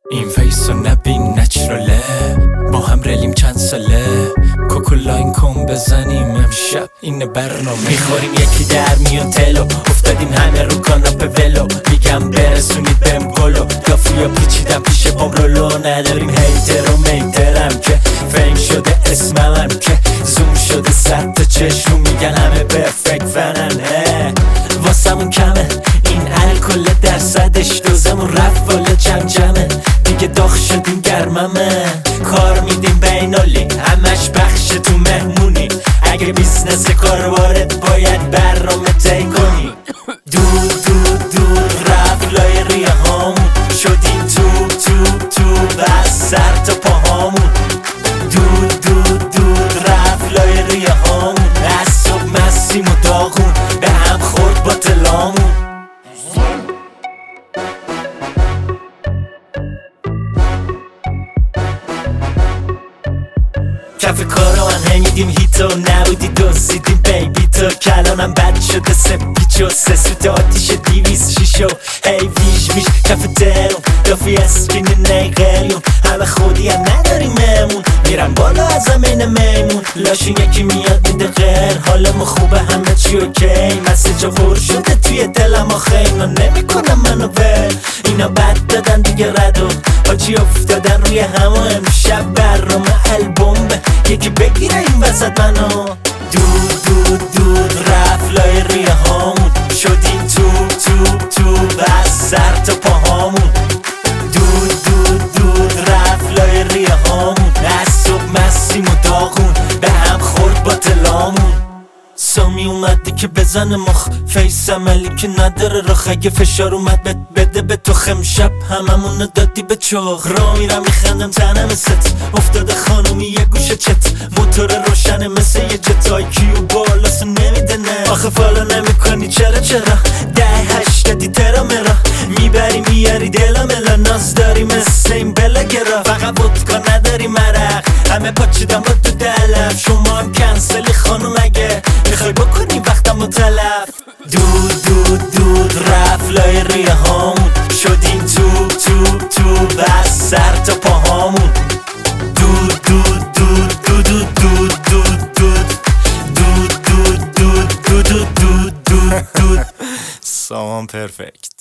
این فیس رو نبین نچراله، با هم رلیم چند ساله، کوکولاین کن بزنیم امشب این برنامه. میخوریم یکی در میون تلو، افتادیم همه رو کاناپه ولو، میگم برسونید بهم گلو، یافویا پیچیدم پیش پامرولو. نداریم هیتر و میترم که فیم شده اسمم که زوم شده 100 تا چشم میگن همه پرفکت فنن. واسمون کمه این الکل درصدش، دوزمون رفت والا جمجمه، دیگه داغ شدیم گرممه، کار میدیم بینالی همش بخش تو مهمونی، اگه بیزنس کاروارت باید برنامه طی کنی. دور دور دور رفت لای ریه هامون، شدیم تو بس سر تا پاهامون. دور دور دور رفت لای ریه هامون، از صبح مسیم و داغون به هم خورد با تلامون. کف کارو من همیدیم هیتو، نبودی دوزیدیم بیبی تو، کلانم بد شده سپیچو، سه سوت آتیش 200 شیشو، هی ویش ویش کف درون دافی اسکین نیقلیون، همه خودی هم نداریم مهمون، میرن بالا از زمین میمون، لاشون یکی میاد میده غیر، حالمو خوبه همه چی اوکی، مسیجا پر شده توی دلم آخه اینا نمیکنم منو ول، اینا بد دادن دیگه ردو، آجی افتادن روی همه، امشب برنامه البومه، یکی بگیره این وسط منو. دور دور دور رفت لای ریه هامون، شدیم تو بس سر تا پاهامون. دور دور دور رفت لای ریه هامون، از صبح مسیم و داغون به هم خورد با تلامون. سامی اومدی که بزنه مخ، فیس عملی که نداره رخ، اگه فشار اومد بده به تو خمشب هممونو دادی به چخ. را میرم میخندم تنم ست، افتاده خانومی یه گوشه چت، موتور روشنه مثل یه جتای کیو بالاسو نمیده نه، آخه فالو نمیکنی چرا 10-8 ترا مرا میبری میاری دلم الا، ناز داری مثل این بلگرا، فقط ودکا نداری مرق، همه پاچیدم با تو دلم، شما هم کنسلی خانوم اگه میخوای بکنی وقتم و تلف. دور دور دور رفت لای ریه هامون، شدیم تو بس سر تا پاهامون. دور دور دور دور دور دور دور دور دور دور دور دور دور دور. سامان پرفکت.